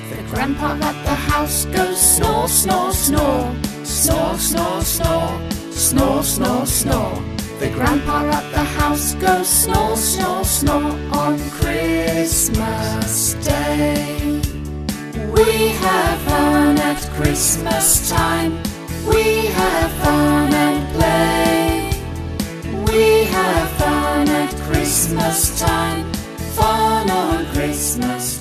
The grandpa at the house goes snore, snore, snore. Snore, snore, snore. Snore, snore, snore. The grandpa at the house goes snore, snore, snore on Christmas Day. We have fun at Christmas time. We have fun and play. We have fun at Christmas time. Fun on Christmas